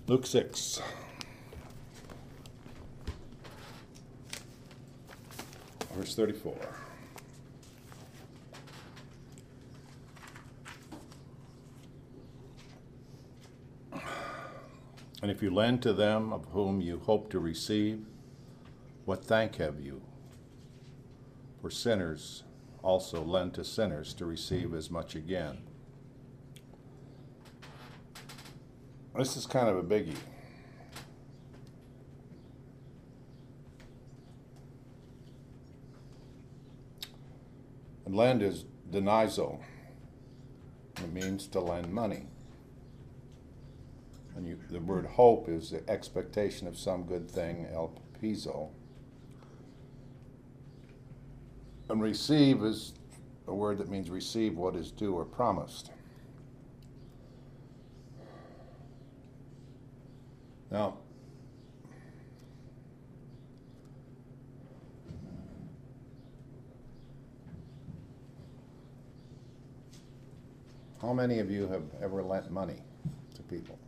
Luke 6. Verse 34. And if you lend to them of whom you hope to receive, what thank have you? For sinners also lend to sinners to receive as much again. This is kind of a biggie. And lend is denizo. It means to lend money. And the word hope is the expectation of some good thing, elpizo. And receive is a word that means receive what is due or promised. Now, how many of you have ever lent money to people?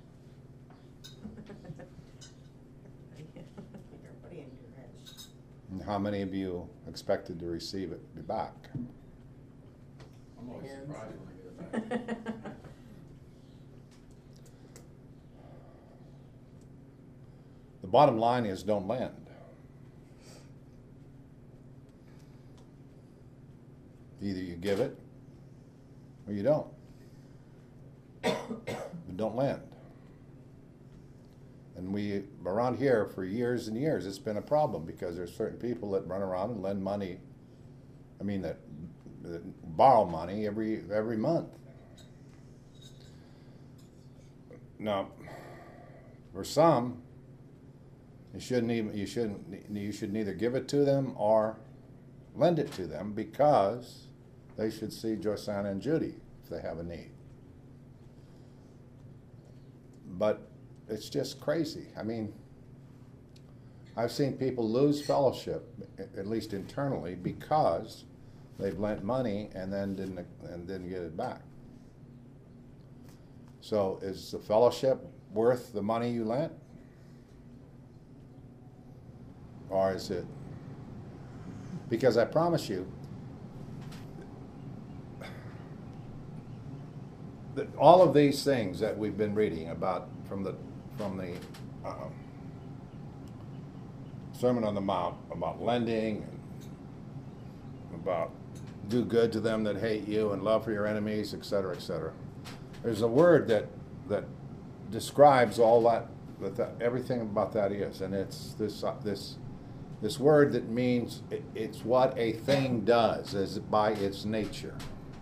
Everybody in your head. And how many of you expected to receive it back? I'm always surprised when I get it back. The bottom line is don't lend. Either you give it or you don't. But don't lend. And we, around here for years and years, it's been a problem because there's certain people that run around and lend money, that borrow money every month. Now, for some, you should neither give it to them or lend it to them because they should see Josanna and Judy if they have a need. But it's just crazy. I've seen people lose fellowship, at least internally, because they've lent money and then didn't get it back. So is the fellowship worth the money you lent? Or is it? Because I promise you that all of these things that we've been reading about from the Sermon on the Mount, about lending, and about do good to them that hate you and love for your enemies, etc., etc. There's a word that describes all that everything about that is, and it's this word that means it's what a thing does as by its nature.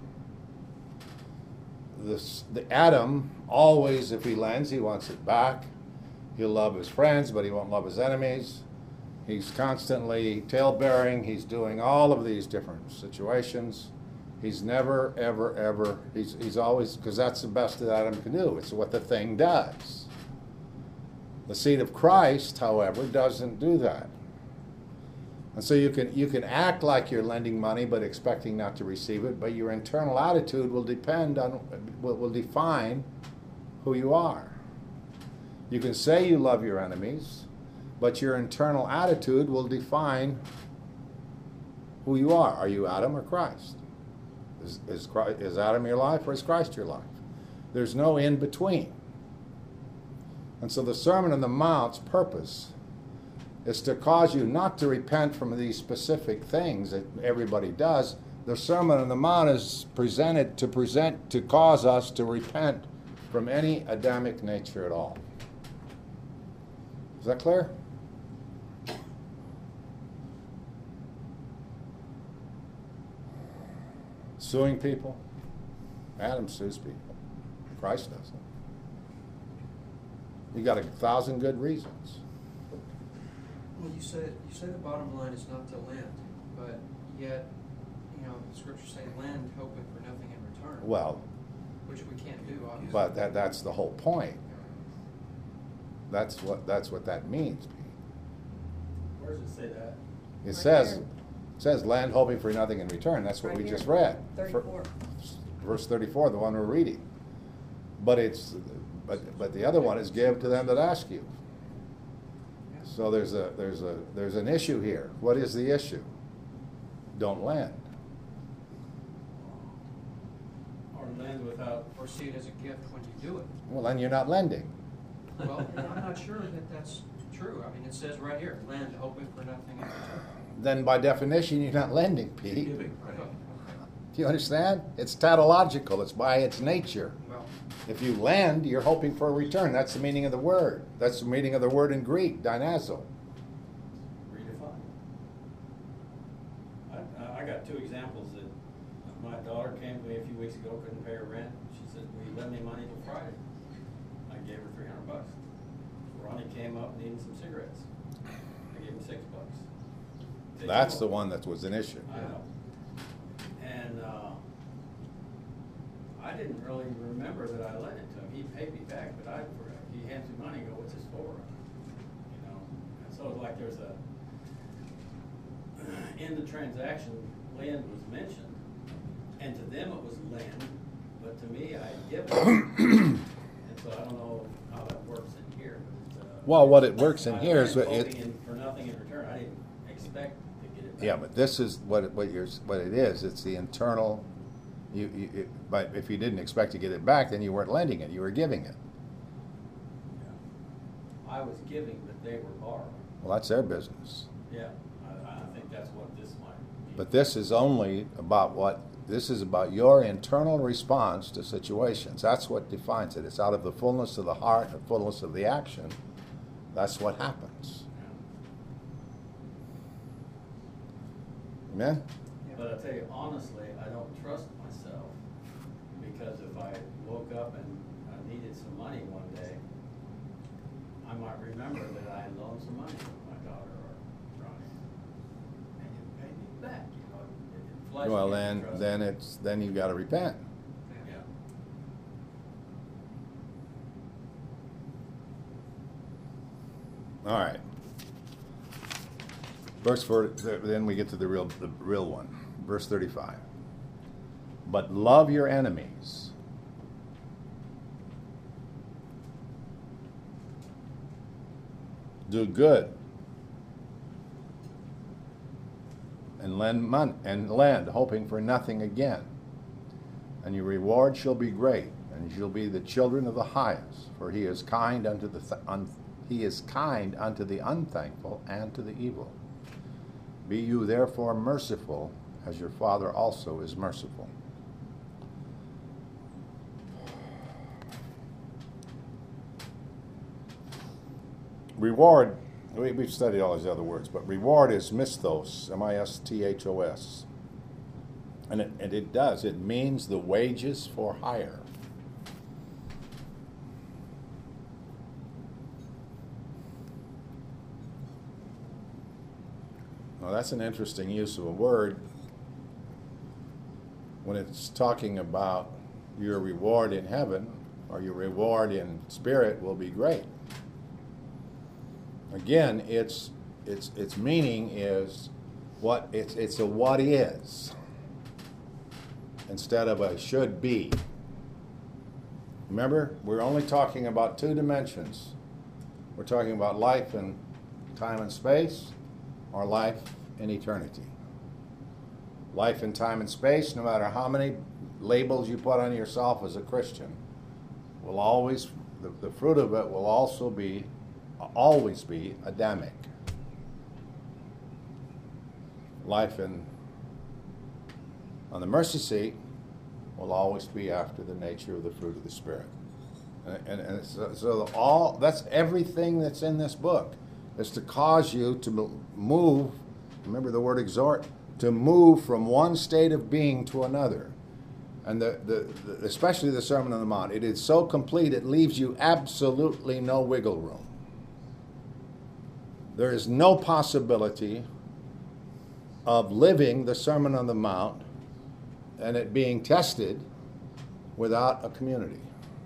The Adam always, if he lends, he wants it back. He'll love his friends, but he won't love his enemies. He's constantly tale-bearing. He's doing all of these different situations. He's never, ever, ever, he's always, because that's the best that Adam can do. It's what the thing does. The seed of Christ, however, doesn't do that. And so you can act like you're lending money but expecting not to receive it, but your internal attitude will define who you are. You can say you love your enemies, but your internal attitude will define who you are. Are you Adam or Christ? Is Adam your life or is Christ your life? There's no in between. And so the Sermon on the Mount's purpose is to cause you not to repent from these specific things that everybody does. The Sermon on the Mount is to cause us to repent from any Adamic nature at all. Is that clear? Suing people? Adam sues people. Christ doesn't. You got 1,000 good reasons. Well, you said the bottom line is not to lend, but yet, the scriptures say lend hoping for nothing in return. Well, which we can't do, obviously. But that's the whole point. That's what that means, Pete. Where does it say that? It says lend hoping for nothing in return. That's what Right we here. just read. 34. Verse 34, the one we're reading. But But the other one is give to them that ask you. Yeah. So there's an issue here. What is the issue? Don't lend. Or lend without, Or see it as a gift when you do it. Well, then you're not lending. Well, I'm not sure that that's true. I mean, it says right here, lend, hoping for nothing in return. Then by definition, you're not lending, Pete. giving, right? Okay. Do you understand? It's tautological. It's by its nature. Well, If you lend, you're hoping for a return. That's the meaning of the word. That's the meaning of the word in Greek, dynazo. Redefine. I got two examples that my daughter came to me a few weeks ago, couldn't pay her rent. She said, "Will you lend me money till Friday?" I gave her $300. Ronnie came up needing some cigarettes. I gave him $6. That's the one that was an issue. I know. And I didn't really remember that I lent it to him. He paid me back, but he hands me money and go, "What's this for?" You know. And so it's like there's in the transaction, lend was mentioned, and to them it was lend, but to me I had given. And so I don't know how that works in here. But Well, what it works in I here is lent it. hoping for nothing in return. I didn't expect to get it back. Yeah, but this is what it is. It's the internal. But if you didn't expect to get it back, then you weren't lending it. You were giving it. Yeah. I was giving, but they were borrowing. Well, that's their business. Yeah, I think that's what this might be. But this is only about what. This is about your internal response to situations. That's what defines it. It's out of the fullness of the heart and the fullness of the action. That's what happens. Amen? But I tell you honestly, I don't trust myself, because if I woke up and I needed some money one day, I might remember that I loaned some money to my daughter or Ronnie, and you paid me back. You know, it flushed Well, me into trust. then you've got to repent. Yeah. All right. Verse 4, then we get to the real one. Verse 35. But love your enemies. Do good. And lend, hoping for nothing again. And your reward shall be great, and you shall be the children of the highest, for he is kind unto the unthankful and to the evil. Be you therefore merciful, as your Father also is merciful. Reward, we've studied all these other words, but reward is misthos, M-I-S-T-H-O-S. And it does. It means the wages for hire. Now that's an interesting use of a word when it's talking about your reward in heaven or your reward in spirit will be great. Again, its meaning is what it's a what is instead of a should be. Remember, we're only talking about two dimensions. We're talking about life in time and space, or life in eternity. Life in time and space, no matter how many labels you put on yourself as a Christian, will always, the fruit of it will always be Adamic. Life on the mercy seat will always be after the nature of the fruit of the Spirit. And so that's everything that's in this book is to cause you to move, remember the word exhort, to move from one state of being to another. And especially the Sermon on the Mount, it is so complete it leaves you absolutely no wiggle room. There is no possibility of living the Sermon on the Mount and it being tested without a community.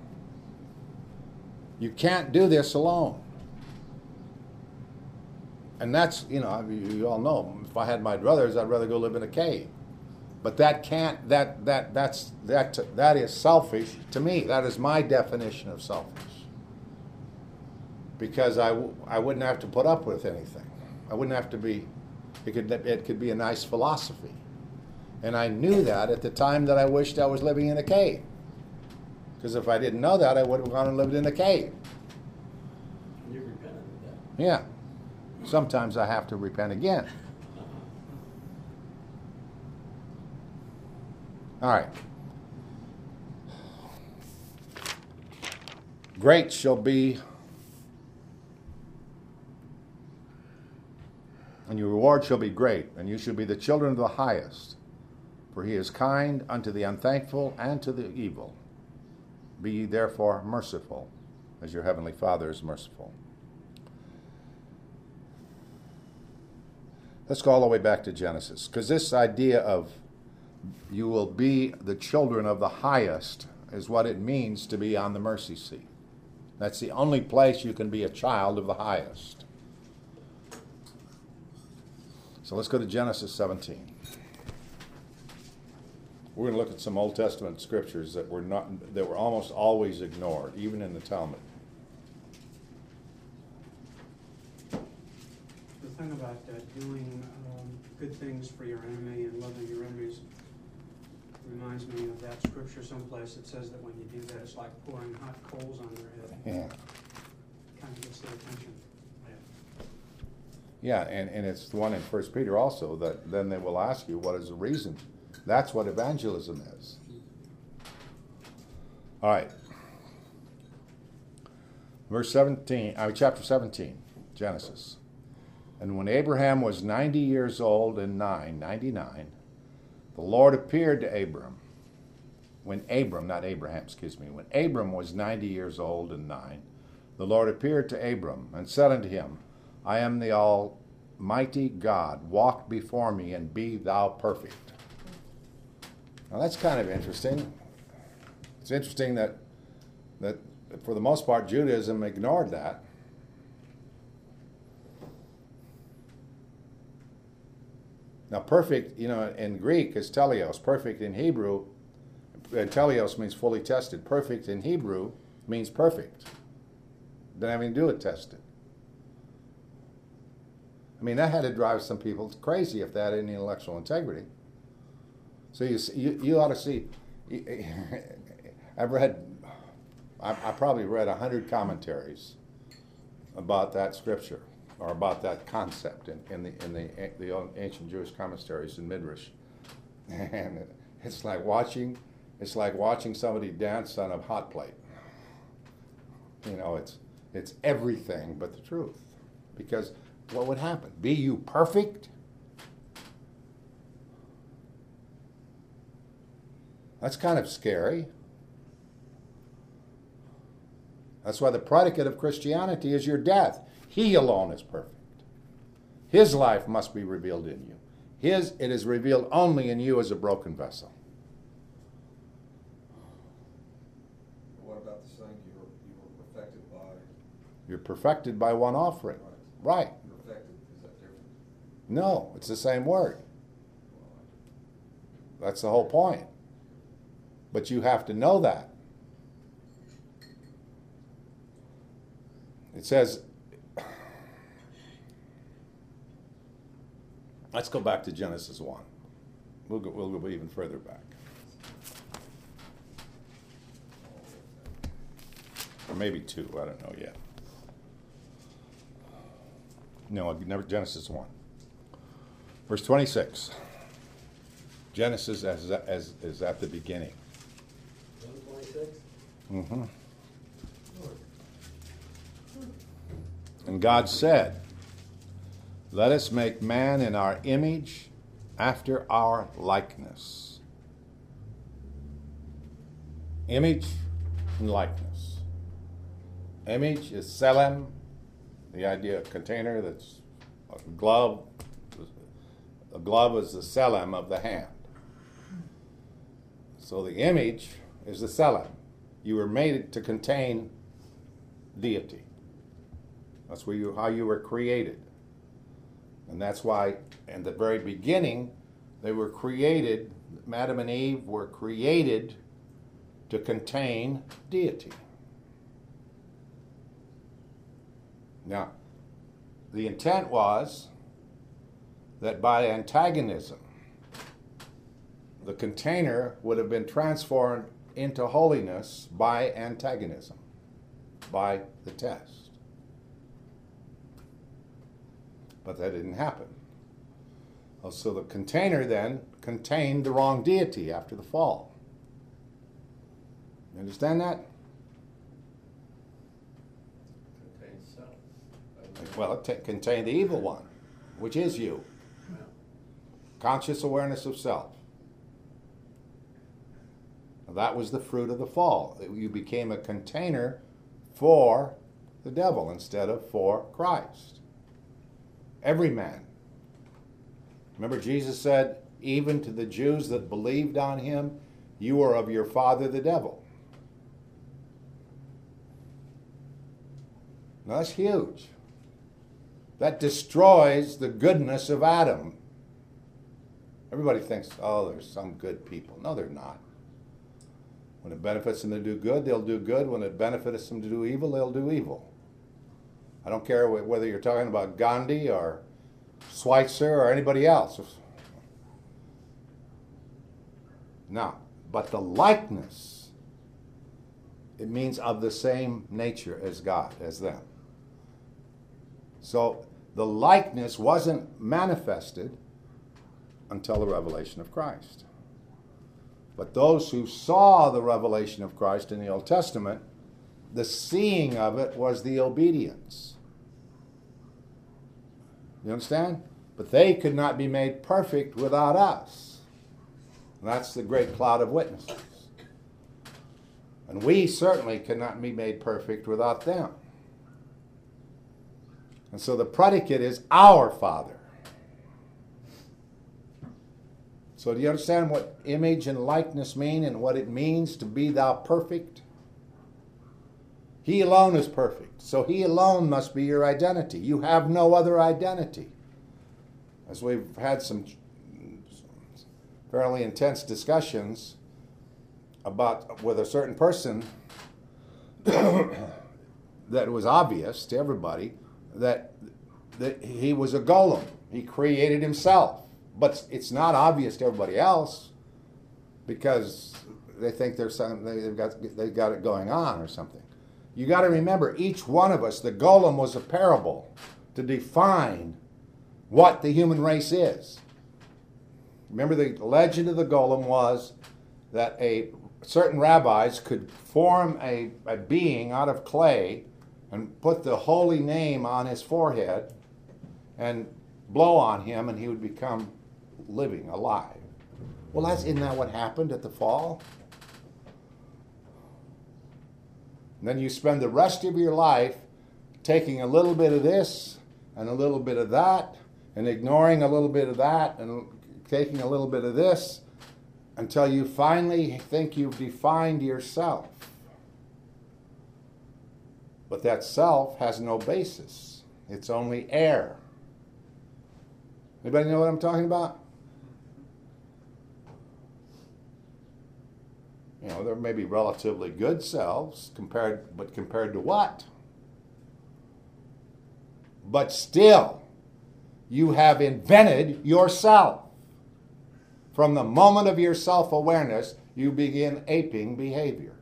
You can't do this alone. And that's, you all know, if I had my druthers, I'd rather go live in a cave. But that is selfish to me. That is my definition of selfish. because I wouldn't have to put up with anything. I wouldn't have to be, it could be a nice philosophy. And I knew that at the time that I wished I was living in a cave. Because if I didn't know that, I would have gone and lived in a cave. You repented of that. Yeah. Sometimes I have to repent again. All right. Great shall be, and your reward shall be great, and you shall be the children of the highest. For he is kind unto the unthankful and to the evil. Be ye therefore merciful, as your heavenly Father is merciful. Let's go all the way back to Genesis, because this idea of you will be the children of the highest is what it means to be on the mercy seat. That's the only place you can be a child of the highest. So let's go to Genesis 17. We're going to look at some Old Testament scriptures that were almost always ignored, even in the Talmud. The thing about doing good things for your enemy and loving your enemies reminds me of that scripture someplace that says that when you do that, it's like pouring hot coals on their head. Yeah. Kind of gets their attention. Yeah, and it's the one in 1 Peter also, that then they will ask you, what is the reason? That's what evangelism is. All right. Chapter 17, Genesis. And when Abraham was 90 years old and 99, the Lord appeared to Abram. When Abram was 90 years old and 9, the Lord appeared to Abram and said unto him, I am the Almighty God. Walk before me and be thou perfect. Now that's kind of interesting. It's interesting that for the most part Judaism ignored that. Now perfect, in Greek is teleos. Perfect in Hebrew, teleos means fully tested. Perfect in Hebrew means perfect. Doesn't have anything to do with tested. I mean, that had to drive some people crazy if they had any intellectual integrity. So you ought to see. I probably read 100 commentaries about that scripture or about that concept in the ancient Jewish commentaries in Midrash, and it's like watching somebody dance on a hot plate. It's everything but the truth, because what would happen? Be you perfect? That's kind of scary. That's why the predicate of Christianity is your death. He alone is perfect. His life must be revealed in you. It is revealed only in you as a broken vessel. What about the saying you were perfected by? You're perfected by one offering. Right. Perfected, is that different? No, it's the same word. That's the whole point. But you have to know that. It says, let's go back to Genesis 1. We'll go even further back. Or maybe 2, I don't know yet. No, never. Genesis 1. Verse 26. Genesis is at the beginning. 26? Mm-hmm. And God said, let us make man in our image, after our likeness. Image and likeness. Image is selem, the idea of container that's a glove. A glove is the selem of the hand. So the image is the selem. You were made to contain deity. That's how you were created. And that's why, in the very beginning, they were created, Adam and Eve were created to contain deity. Now, the intent was that by antagonism, the container would have been transformed into holiness by antagonism, by the test. But that didn't happen. So the container then contained the wrong deity after the fall. You understand that? Contains self. Well, it contained the evil one, which is you. Yeah. Conscious awareness of self. Now, that was the fruit of the fall. You became a container for the devil instead of for Christ. Every man. Remember, Jesus said, even to the Jews that believed on him, you are of your father the devil. Now that's huge. That destroys the goodness of Adam. Everybody thinks, oh, there's some good people. No, they're not. When it benefits them to do good, they'll do good. When it benefits them to do evil, they'll do evil. I don't care whether you're talking about Gandhi or Schweitzer or anybody else. Now, but the likeness, it means of the same nature as God, as them. So the likeness wasn't manifested until the revelation of Christ. But those who saw the revelation of Christ in the Old Testament, the seeing of it was the obedience. You understand? But they could not be made perfect without us. And that's the great cloud of witnesses. And we certainly cannot be made perfect without them. And so the predicate is our Father. So do you understand what image and likeness mean and what it means to be thou perfect? He alone is perfect. So he alone must be your identity. You have no other identity. As we've had some fairly intense discussions about with a certain person, that it was obvious to everybody that he was a golem. He created himself. But it's not obvious to everybody else because they think there's something, they've got it going on or something. You got to remember, each one of us, the golem was a parable to define what the human race is. Remember, the legend of the golem was that certain rabbis could form a being out of clay and put the holy name on his forehead and blow on him and he would become living, alive. Well, isn't that what happened at the fall? And then you spend the rest of your life taking a little bit of this and a little bit of that and ignoring a little bit of that and taking a little bit of this until you finally think you've defined yourself. But that self has no basis. It's only air. Anybody know what I'm talking about? You know, there may be relatively good selves, but compared to what? But still, you have invented yourself. From the moment of your self-awareness, you begin aping behavior.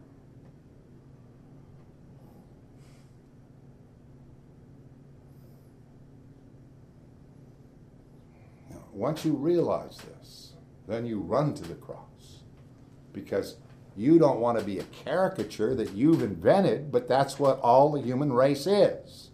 Now, once you realize this, then you run to the cross. Because you don't want to be a caricature that you've invented, but that's what all the human race is.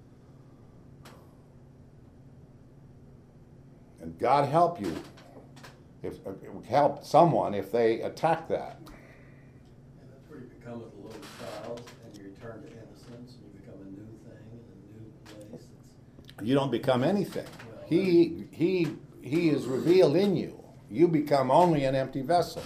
And God help you, help someone if they attack that. And that's where you become as a little child and you return to innocence and you become a new thing in a new place. You don't become anything. Well, He is revealed in you. You become only an empty vessel.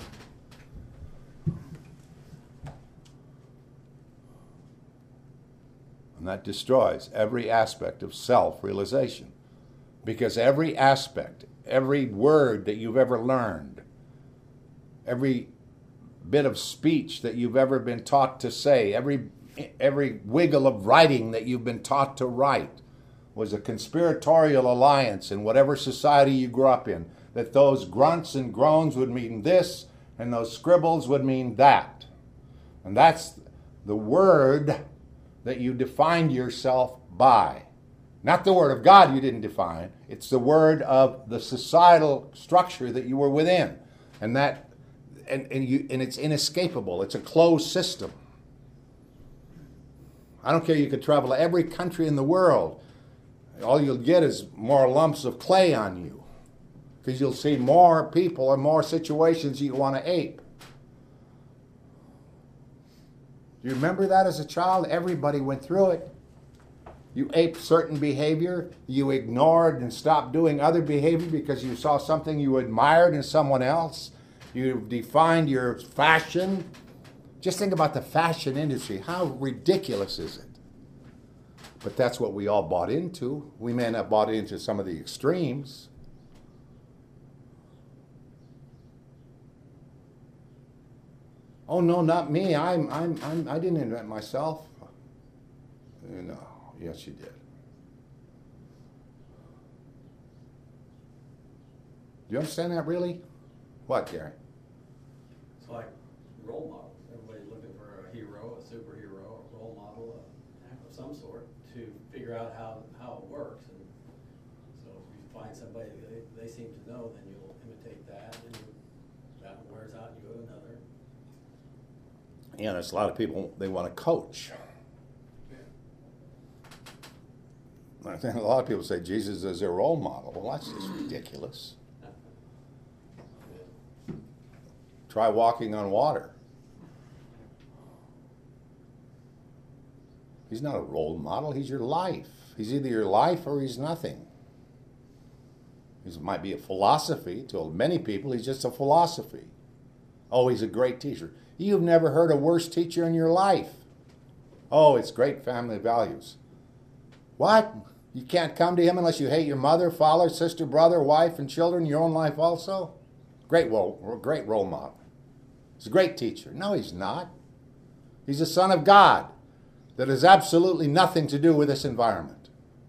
And that destroys every aspect of self-realization. Because every aspect, every word that you've ever learned, every bit of speech that you've ever been taught to say, every every wiggle of writing that you've been taught to write was a conspiratorial alliance in whatever society you grew up in, that those grunts and groans would mean this and those scribbles would mean that. And that's the word that you defined yourself by. Not the word of God you didn't define. It's the word of the societal structure that you were within. And it's inescapable. It's a closed system. I don't care, you could travel to every country in the world. All you'll get is more lumps of clay on you. Because you'll see more people and more situations you want to ape. Do you remember that as a child? Everybody went through it. You aped certain behavior. You ignored and stopped doing other behavior because you saw something you admired in someone else. You defined your fashion. Just think about the fashion industry. How ridiculous is it? But that's what we all bought into. We may not bought into some of the extremes. Oh no, not me. I didn't invent myself. No, yes you did. Do you understand that really? What, Gary? It's like role models. Everybody's looking for a hero, a superhero, a role model of some sort to figure out how it works. And so if you find somebody they seem to know, then you'll imitate that, and that one wears out, and you go to another. Yeah, there's a lot of people, they want to coach. I think a lot of people say Jesus is their role model. Well, that's just ridiculous. Try walking on water. He's not a role model. He's your life. He's either your life or he's nothing. He might be a philosophy. To many people, he's just a philosophy. Oh, he's a great teacher. You've never heard a worse teacher in your life. Oh, it's great family values. What? You can't come to him unless you hate your mother, father, sister, brother, wife, and children, your own life also? Great role model. He's a great teacher. No, he's not. He's a son of God that has absolutely nothing to do with this environment.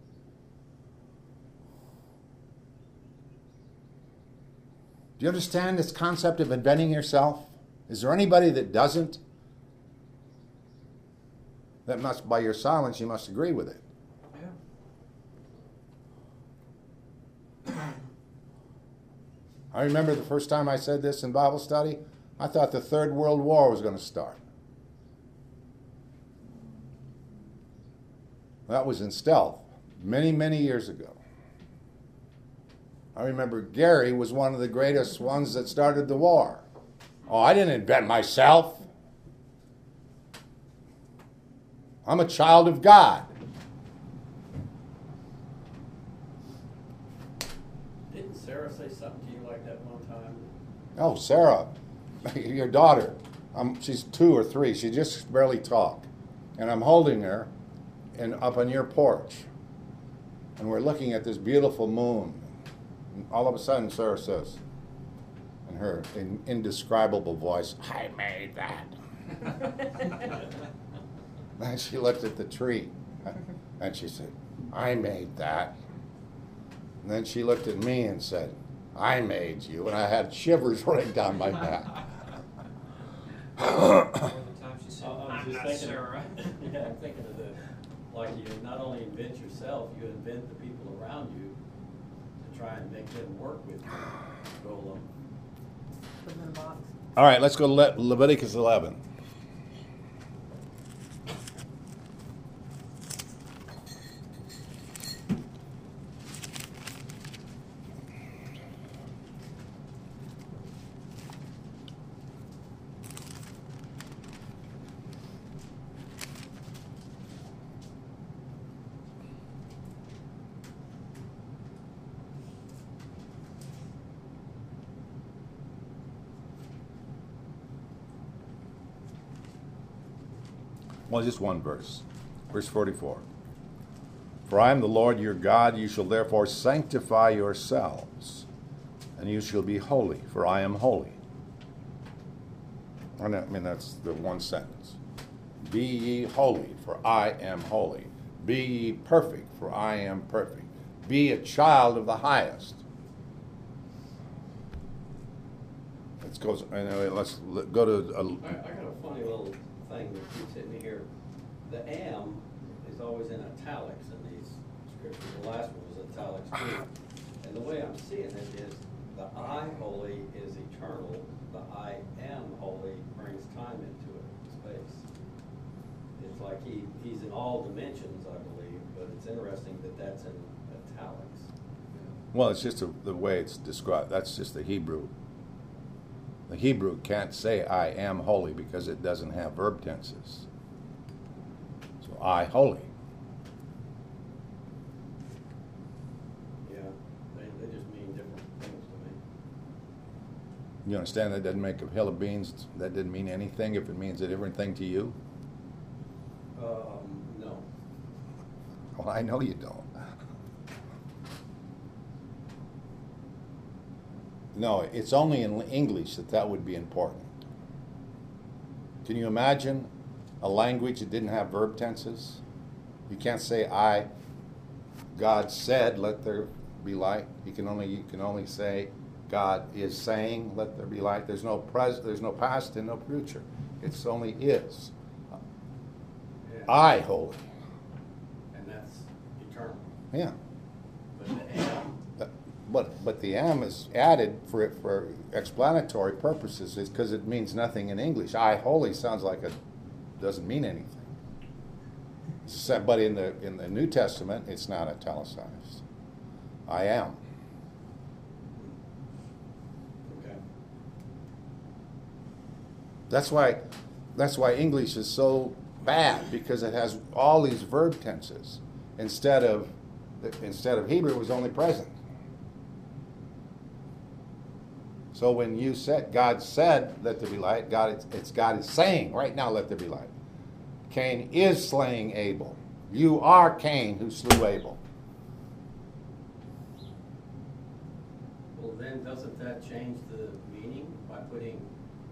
Do you understand this concept of inventing yourself? Is there anybody that doesn't? That must, by your silence, you must agree with it. Yeah. I remember the first time I said this in Bible study, I thought the Third World War was going to start. That was in stealth, many, many years ago. I remember Gary was one of the greatest ones that started the war. Oh, I didn't invent myself. I'm a child of God. Didn't Sarah say something to you like that one time? Oh, Sarah, your daughter. She's 2 or 3. She just barely talk. And I'm holding her up on your porch. And we're looking at this beautiful moon. And all of a sudden, Sarah says, in her indescribable voice, I made that. And she looked at the tree. And she said, I made that. And then she looked at me and said, I made you. And I had shivers running down my back. All the time she said, I was I'm just not thinking, Sarah. yeah, I'm thinking of like you not only invent yourself, you invent the people around you to try and make them work with you. Roll them. Put them in a box. All right, let's go to Leviticus 11. Well, just one verse. Verse 44. For I am the Lord your God, you shall therefore sanctify yourselves, and you shall be holy, for I am holy. I mean, that's the one sentence. Be ye holy, for I am holy. Be ye perfect, for I am perfect. Be a child of the highest. Let's go to I got a funny little thing that keeps hitting me here. The am is always in italics in these scriptures. The last one was italics too. And the way I'm seeing it is the I holy is eternal. The I am holy brings time into it, space. It's like he's in all dimensions, I believe, but it's interesting that that's in italics. Well, it's just the way it's described. That's just the Hebrew. The Hebrew can't say I am holy because it doesn't have verb tenses. So I holy. Yeah, they just mean different things to me. You understand that doesn't make a hill of beans, that didn't mean anything if it means a different thing to you? No. Well, I know you don't. No, it's only in English that would be important. Can you imagine a language that didn't have verb tenses? You can't say God said, let there be light. You can only say God is saying, let there be light. There's no past and no future. It's only is. Yeah. I holy. And that's eternal. Yeah. But the am, But the am is added for explanatory purposes because it means nothing in English. I holy sounds like it doesn't mean anything. But in the New Testament, it's not italicized. I am. okay. That's why English is so bad, because it has all these verb tenses instead of Hebrew, it was only present. So when you said, God said, let there be light, God is saying, right now, let there be light. Cain is slaying Abel. You are Cain who slew Abel. Well, then doesn't that change the meaning by putting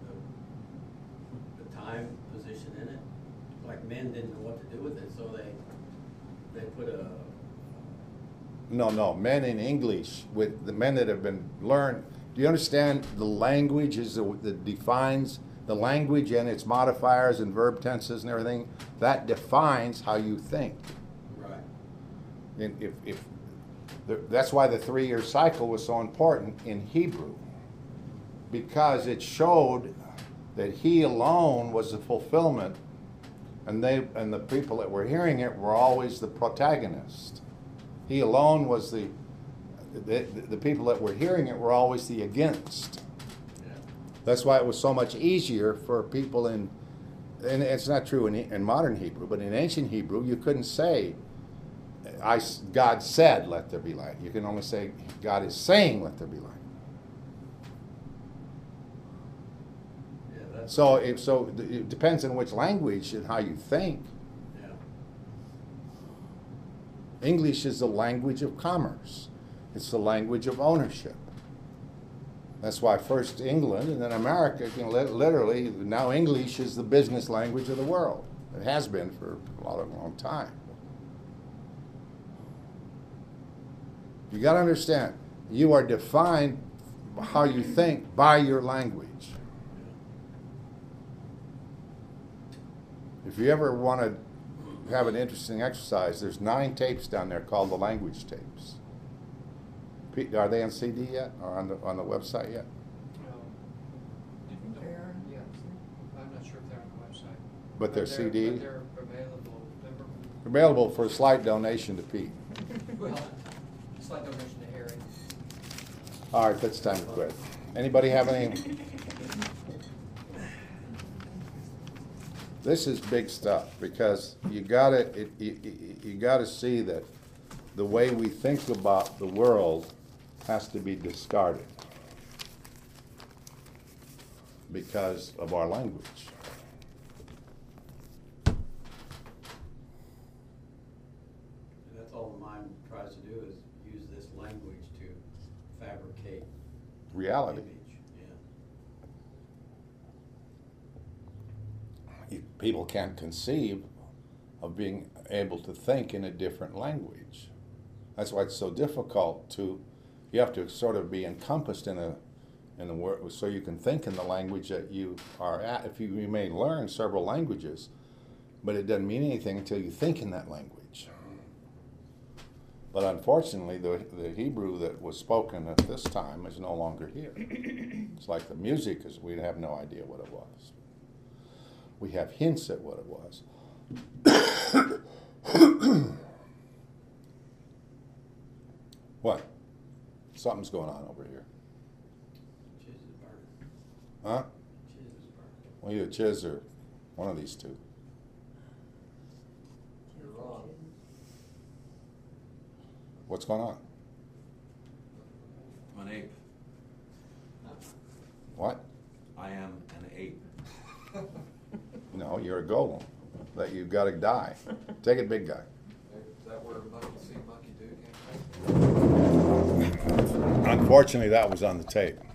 the time position in it? Like men didn't know what to do with it, so they put a... No, men in English, with the men that have been learned. Do you understand the language that defines the language and its modifiers and verb tenses and everything? That defines how you think. Right. And that's why the 3-year cycle was so important in Hebrew, because it showed that he alone was the fulfillment, and the people that were hearing it were always the protagonist. He alone was the people that were hearing it were always the against. Yeah. That's why it was so much easier for people and it's not true in modern Hebrew, but in ancient Hebrew, you couldn't say, God said, let there be light. You can only say, God is saying, let there be light. Yeah, that's... So it depends on which language and how you think. Yeah. English is the language of commerce. It's the language of ownership. That's why first England and then America, literally, now English is the business language of the world. It has been for a long time. You got to understand, you are defined how you think by your language. If you ever want to have an interesting exercise, there's 9 tapes down there called the language tapes. Are they on CD yet, or on the website yet? There. Yeah, I'm not sure if they're on the website. But they're CD? But they're available. Available for a slight donation to Pete. Well, slight donation to Harry. All right, it's time to quit. Anybody have any? This is big stuff, because you gotta see that the way we think about the world has to be discarded because of our language. And that's all the mind tries to do, is use this language to fabricate Reality. image. Yeah. people can't conceive of being able to think in a different language. That's why it's so difficult to, you have to sort of be encompassed in a word, so you can think in the language that you are at. If you may learn several languages, but it doesn't mean anything until you think in that language. But unfortunately, the Hebrew that was spoken at this time is no longer here. It's like the music, we have no idea what it was. We have hints at what it was. What? Something's going on over here. Chiz is burning. Huh? Chiz is burning. Well, either Chiz or one of these two. You're wrong. What's going on? I'm an ape. What? I am an ape. No, you're a golem. That you've got to die. Take it, big guy. Is that where monkey see, monkey do came from? Unfortunately, that was on the tape.